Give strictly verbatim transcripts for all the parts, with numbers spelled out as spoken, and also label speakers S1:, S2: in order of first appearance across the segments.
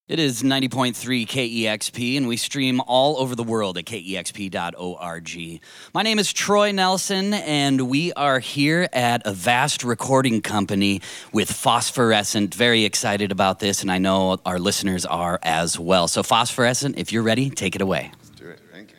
S1: It is ninety point three K E X P, and we stream all over the world at K E X P dot org. My name is Troy Nelson, and we are here at a vast recording company with Phosphorescent. Very excited about this, and I know our listeners are as well. So Phosphorescent, if you're ready, take it away.
S2: Let's do it. Thank you.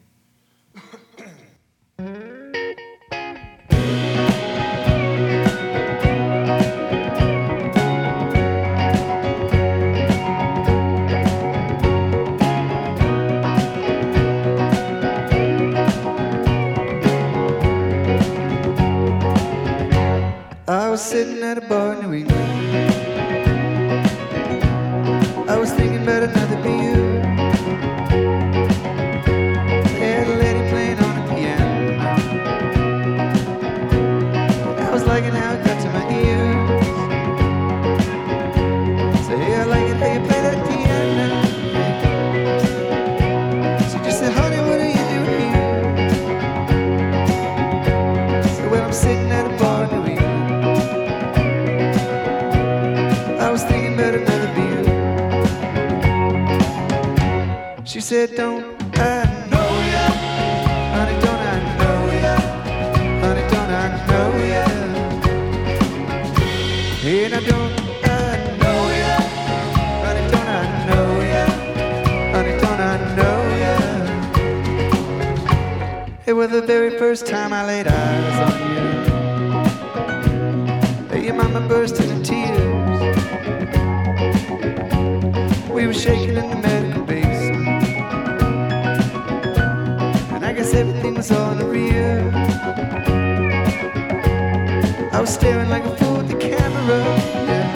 S3: I was sitting at a bar in New England. I was thinking about another beer. Had a lady playing on the piano. I was liking how it got to my ears. So hey, I like it how you play that piano. She just said, honey, what are you doing here? So when I'm sitting at a bar in New England, I was thinking about another beer. She said, don't I know ya? Honey, don't I know ya? Honey, don't I know ya? Hey, now don't I know ya? Honey, don't I know ya? Honey, don't I know ya? It was the very first time I laid eyes on you. Hey, your mama burst into tears. We were shaking in the medical basement, and I guess everything was all in the rear. I was staring like a fool at the camera, yeah.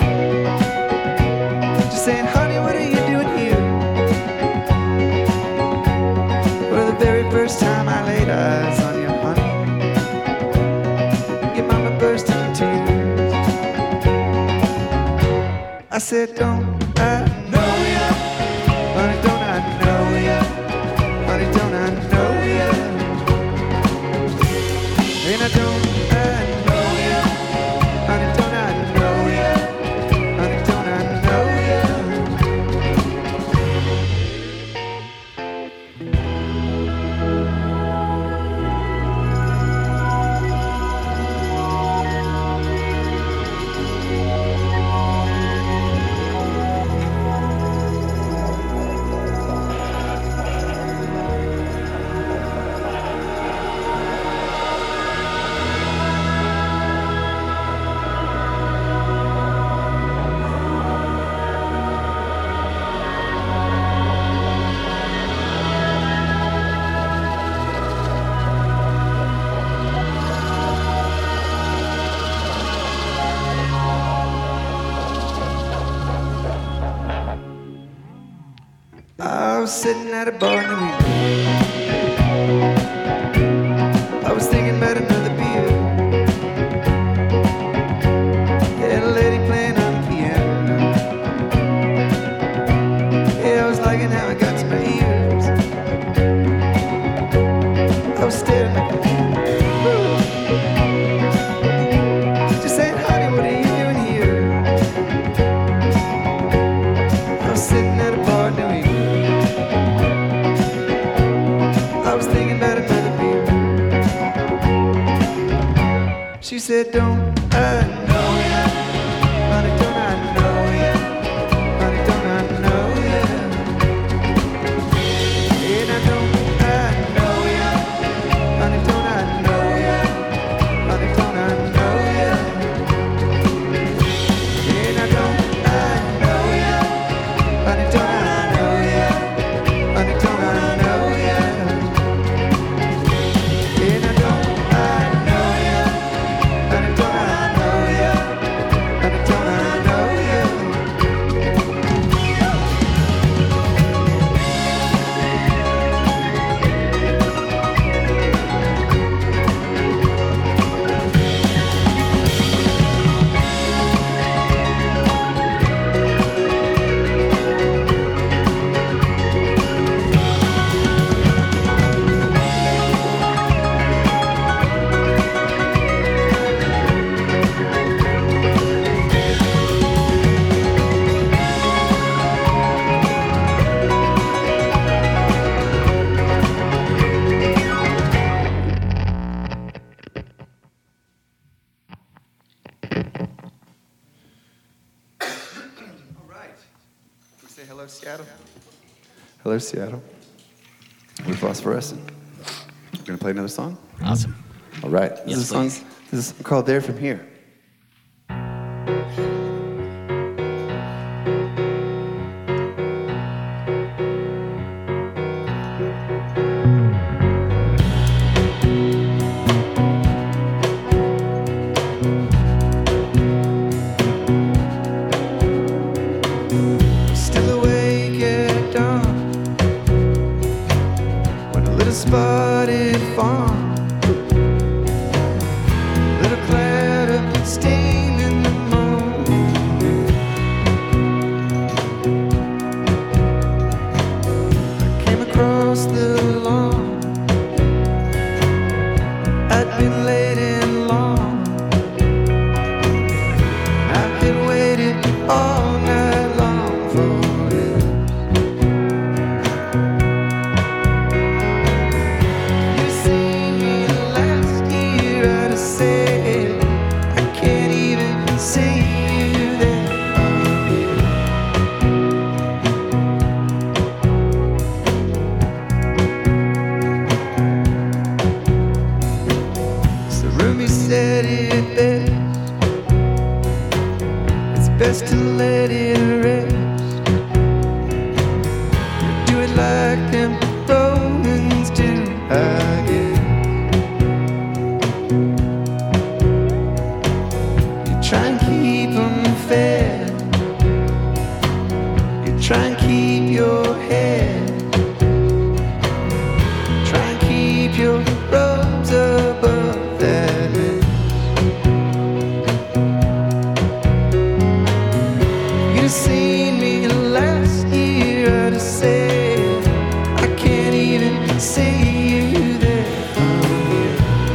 S3: Just saying, honey, what are you doing here? For the very first time I laid eyes on you, honey, your mama burst into tears. I said, don't I know ya? Honey, don't I know ya? Honey, don't I know ya? And I don't I know ya? Honey, don't I know ya? Honey, don't I know ya? I was sitting at a bar in New England. I was thinking about another beer. Had a lady playing on the piano. Yeah, I was liking how it got to my ears. I was staring like a fool. Just saying, honey, what are you doing here? I was sitting at a bar in New England. I was thinking about another beer. She said, don't I know ya? Honey, don't I know ya? Honey, don't I know ya? And I don't I know ya? Honey, don't I know ya? Honey, don't I know ya? And I don't I know ya? Honey, don't I know ya? Honey, don't I know ya? And I don't I know ya? Honey, don't I Say hello, Seattle. Hello, Seattle. We're phosphorescent. We're gonna play another song.
S1: Awesome.
S3: All right. This
S1: Yes,
S3: is a song.
S1: please.
S3: This is a song called "There From Here." Still awake at dawn when a little spotted fawn, little cloud of steam in the morning. I came across the lawn. I'd been late and long. I had waited all night long for this. You seen me last year, I'd have said I can't even see you there. So Rumi said it best. It's best to let it rest. Do it like them Romans do, I guess. You try and keep them fed. You try and keep your head. Try and keep your robes above that mess. You'd have seen me last year, I'd have said I can't even see you there from here.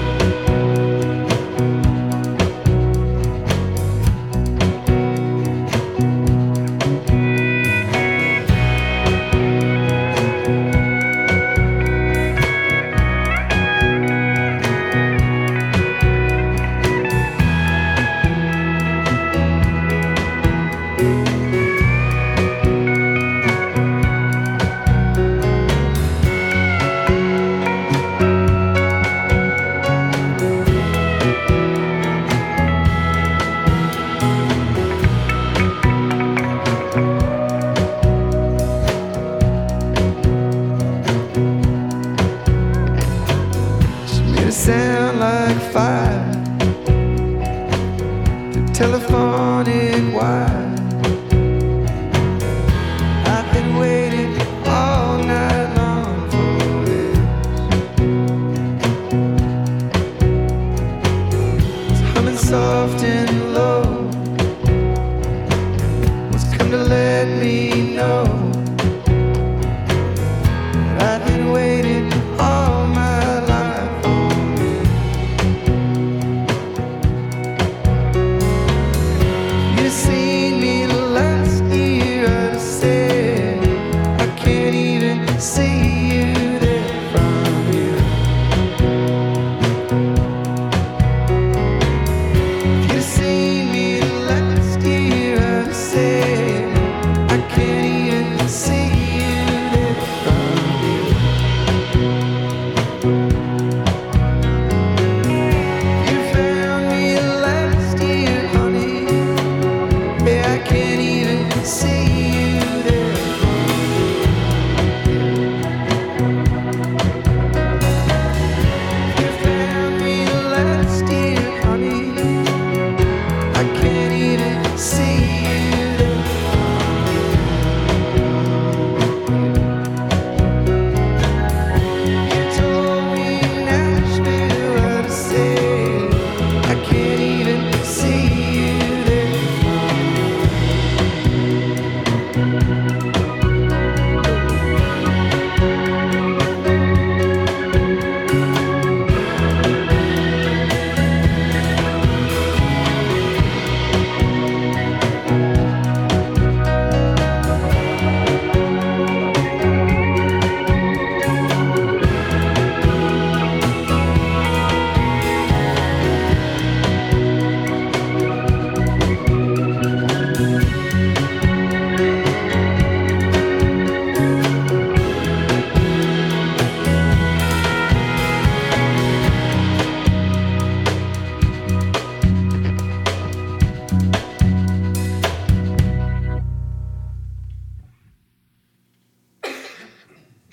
S3: She made it sound like fire. The telephonic wire. I've been waiting all night long for this. It's humming soft and low. What's come to let me know that I've been waiting all my life on this. You'd have seen me last year, I'd have said I can't even see you there from here. You'd have seen me last year, I'd have said I can't even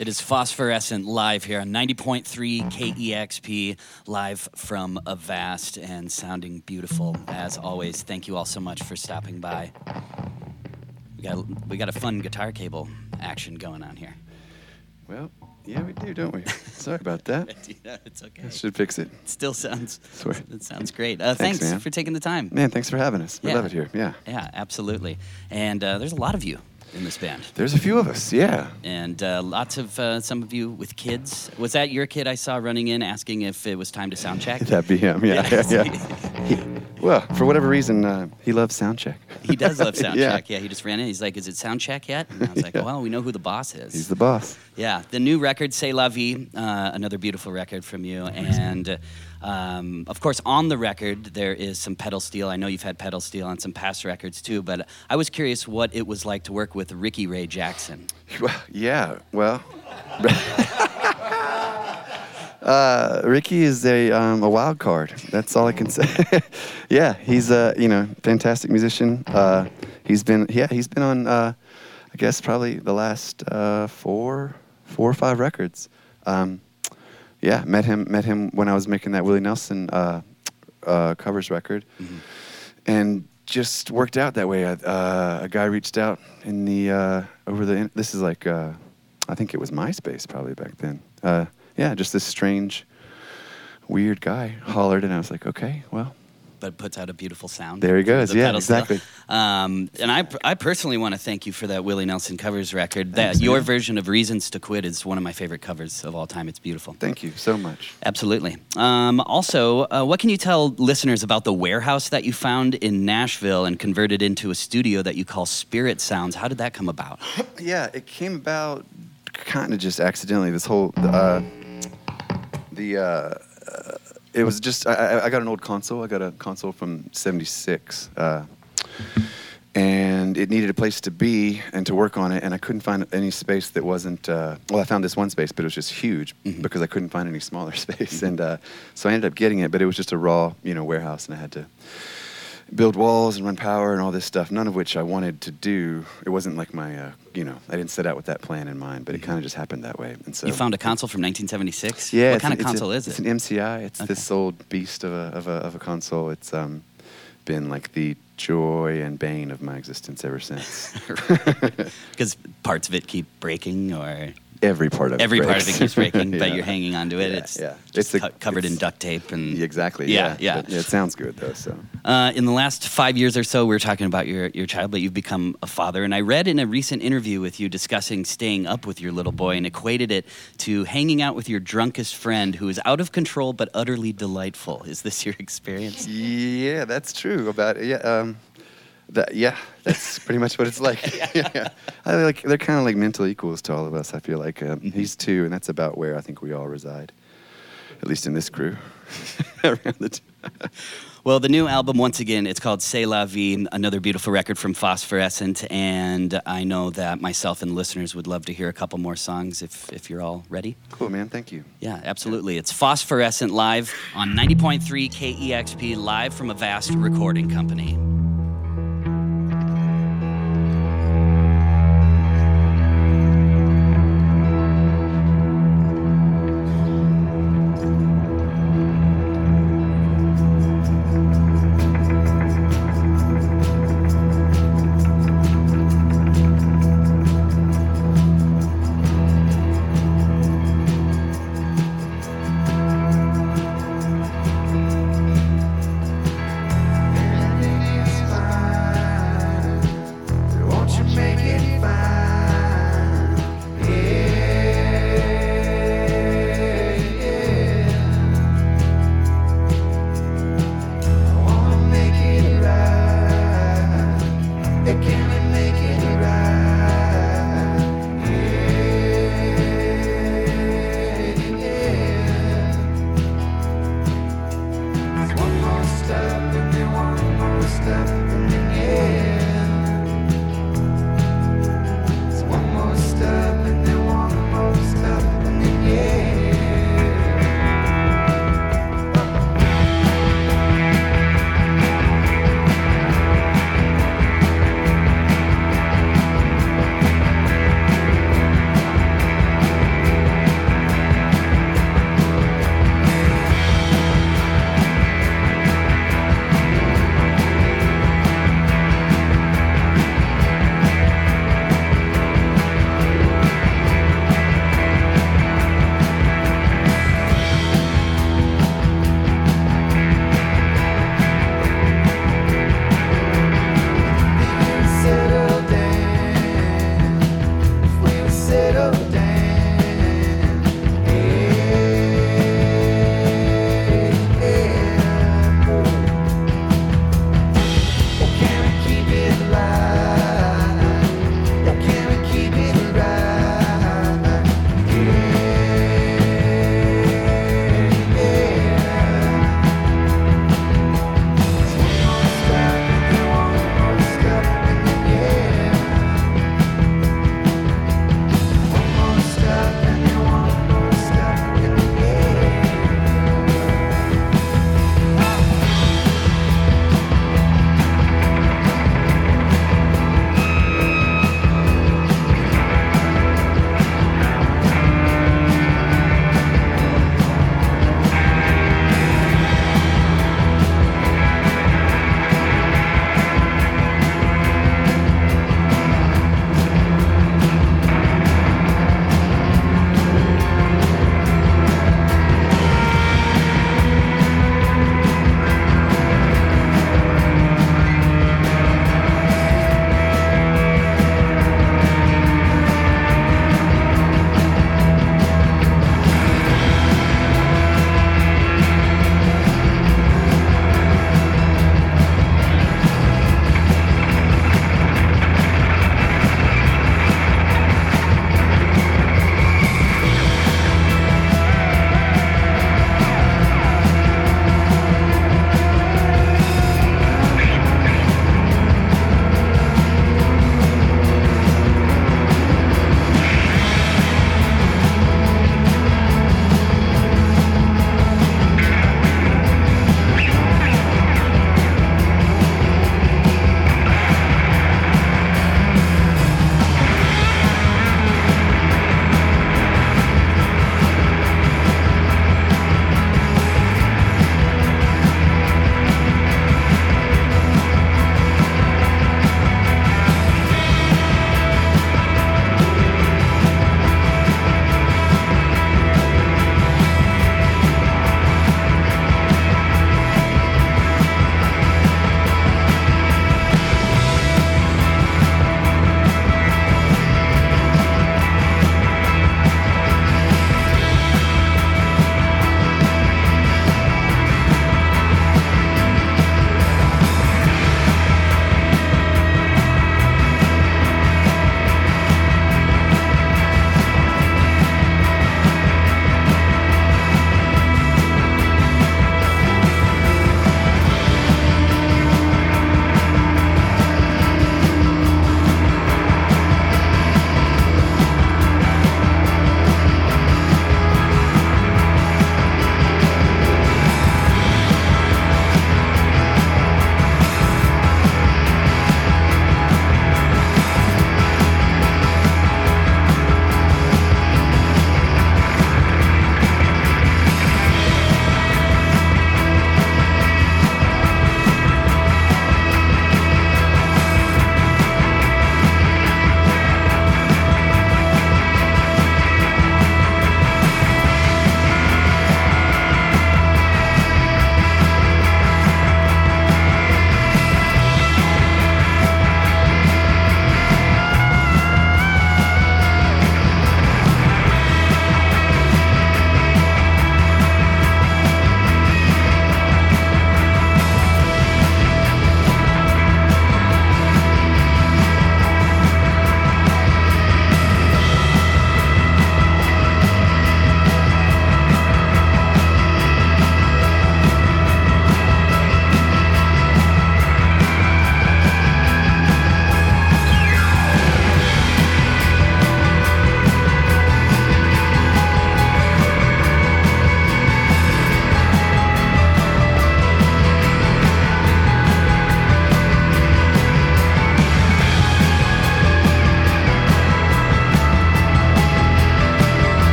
S1: It is Phosphorescent live here on ninety point three K E X P, live from Avast and sounding beautiful as always. Thank you all so much for stopping by. We got we got a fun guitar cable action going on here.
S2: Well, yeah, we do, don't we? Sorry about that.
S1: Yeah, it's okay.
S2: I should fix it.
S1: It still sounds.
S2: Swear.
S1: It sounds great. Uh,
S2: Thanks,
S1: thanks
S2: man.
S1: for taking the time.
S2: Man, thanks for having us. We
S1: Yeah.
S2: love it here. Yeah.
S1: Yeah, absolutely. And uh, there's a lot of you in this band.
S2: There's a few of us. Yeah.
S1: And uh, lots of uh, some of you with kids. Was that your kid I saw running in asking if it was time to sound check?
S2: That'd be him. Yeah.
S1: Yeah.
S2: Yeah. yeah. He, well, for whatever reason, uh, he loves sound check.
S1: He does love sound
S2: Yeah.
S1: check. Yeah, he just ran in. He's like, "Is it sound check yet?" And I was like,
S2: Yeah.
S1: "Well, we know who the boss is."
S2: He's the boss.
S1: Yeah, the new record, C'est La Vie, uh, another beautiful record from you. And um, of course, on the record, there is some pedal steel. I know you've had pedal steel on some past records too, but I was curious what it was like to work with Ricky Ray Jackson.
S2: Well, yeah. Well, uh, Ricky is a um, a wild card. That's all I can say. Yeah, he's a you know fantastic musician. Uh, he's been yeah he's been on uh, I guess probably the last uh, four four or five records. Um, yeah, met him met him when I was making that Willie Nelson uh, uh, covers record,
S1: Mm-hmm.
S2: and just worked out that way. Uh, a guy reached out in the uh, over the. This is like uh, I think it was MySpace probably back then. Uh, yeah, just this strange, weird guy hollered, and I was like, okay, well.
S1: But puts out a beautiful sound.
S2: There he goes.
S1: The
S2: Yeah,
S1: pedal steel.
S2: exactly.
S1: Um, and I, I personally want to thank you for that Willie Nelson covers record. That
S2: Thanks,
S1: your
S2: man.
S1: version of "Reasons to Quit" is one of my favorite covers of all time. It's beautiful.
S2: Thank you so much.
S1: Absolutely. Um, also, uh, what can you tell listeners about the warehouse that you found in Nashville and converted into a studio that you call Spirit Sounds? How did that come about?
S2: Yeah, it came about kind of just accidentally. This whole uh, the uh, uh, it was just I, I- I got an old console. I got a console from seventy-six, uh, and it needed a place to be and to work on it. And I couldn't find any space that wasn't. Uh, well, I found this one space, but it was just huge
S1: Mhm.
S2: because I couldn't find any smaller space. And uh, so I ended up getting it, but it was just a raw, you know, warehouse, and I had to build walls and run power and all this stuff, none of which I wanted to do. It wasn't like my, uh, you know, I didn't set out with that plan in mind, but it kind of just happened that way. And so
S1: You found a console from nineteen seventy-six?
S2: yeah,
S1: What
S2: it's
S1: kind
S2: an-
S1: of
S2: it's
S1: console
S2: a,
S1: is
S2: It's
S1: it?
S2: an M C I. It's
S1: Okay.
S2: this old beast of a of a of a console. It's um been like the joy and bane of my existence ever since.
S1: Because parts of it keep breaking, or
S2: Every part of it.
S1: every part of it
S2: breaks.
S1: keeps breaking, but
S2: Yeah.
S1: you're hanging onto it.
S2: Yeah,
S1: it's
S2: yeah.
S1: just
S2: It's a-
S1: co- covered in
S2: it's-
S1: duct tape and
S2: Yeah, exactly.
S1: Yeah,
S2: Yeah,
S1: yeah.
S2: But, yeah. It sounds good though. So
S1: Uh, in the last five years or so, we were talking about your, your child, but you've become a father. And I read in a recent interview with you discussing staying up with your little boy and equated it to hanging out with your drunkest friend who is out of control but utterly delightful. Is this your experience?
S2: yeah, that's true about it. Yeah. Um, that yeah, that's pretty much what it's like. yeah. I like they're kind of like mental equals to all of us. I feel like um, he's two, and that's about where I think we all reside, at least in this crew. Around the two.
S1: Well, the new album, once again, it's called C'est La Vie, another beautiful record from Phosphorescent. And I know that myself and listeners would love to hear a couple more songs if, if you're all ready.
S2: Cool, man. Thank you.
S1: Yeah, absolutely. It's Phosphorescent live on ninety point three K E X P, live from Avast Recording Company.
S3: Everything is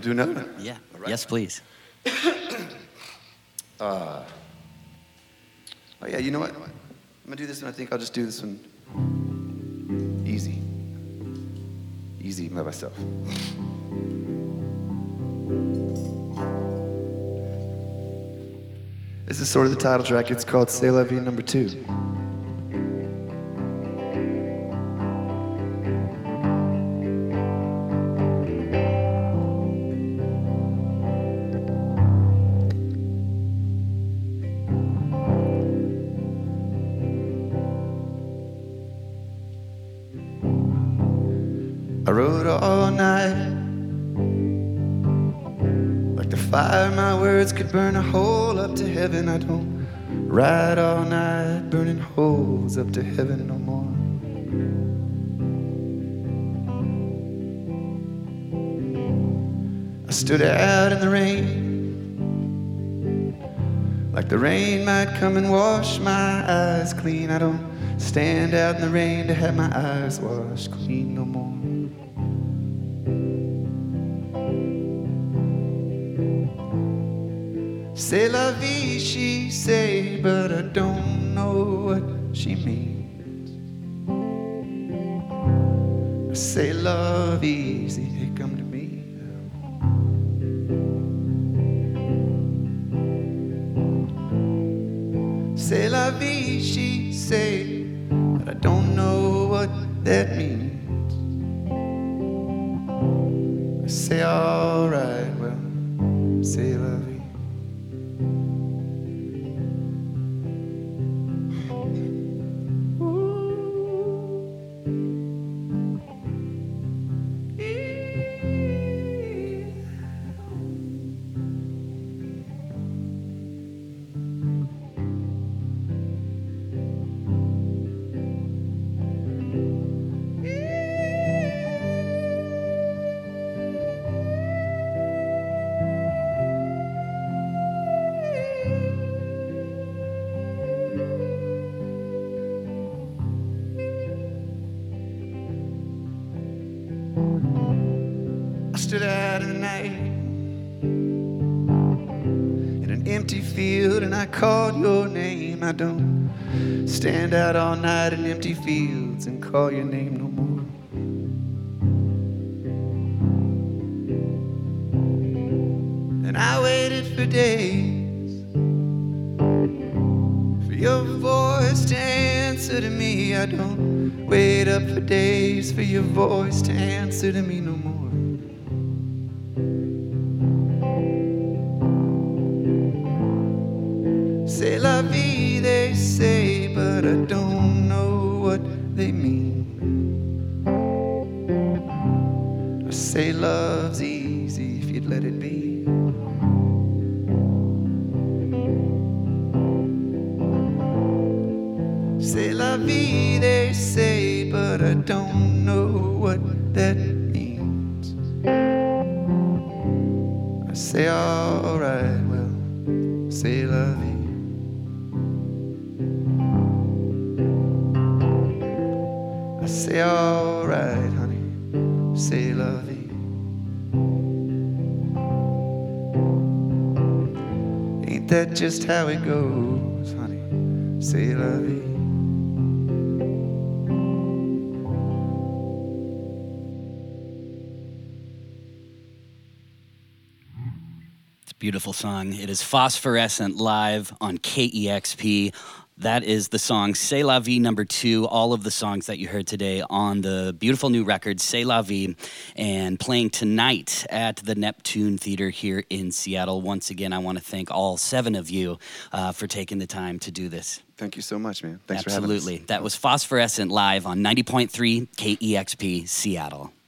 S2: Do another one?
S1: Yeah.
S2: Right.
S1: Yes, please.
S2: uh, oh, yeah, you know what? I'm going to do this one. I think I'll just do this one easy. Easy by myself. This is sort of the title track. It's called C'est la vie number two. I rode all night, like the fire my words could burn a hole up to heaven. I don't ride all night, burning holes up to heaven no more. I stood out in the rain, like the rain might come and wash my eyes clean. I don't stand out in the rain to have my eyes washed clean no more. C'est la vie, she say, but I don't know what she means. I say love easy, hey, come to me. C'est la vie, she say, but I don't know what that means. I say alright, well, c'est la vie. I stood out in the night in an empty field and I called your name. I don't stand out all night in empty fields and call your name no more. And I waited for days for your voice to answer to me. I don't wait up for days for your voice to answer to me no more. C'est la vie, they say, but I don't know what they mean. I say love's easy if you'd let it be. C'est la vie, they say, but I don't know what that means. I say alright, well, c'est la vie. I say alright, honey, c'est la vie. Ain't that just how it goes, honey, c'est la vie.
S1: It's a beautiful song. It is Phosphorescent live on K E X P. That is the song C'est la vie number two. All of the songs that you heard today on the beautiful new record C'est la vie, and playing tonight at the Neptune Theater here in Seattle. Once again, I want to thank all seven of you uh, for taking the time to do this.
S2: Thank you so much, man. Thanks
S1: Absolutely.
S2: for having us.
S1: That was Phosphorescent live on ninety point three K E X P Seattle.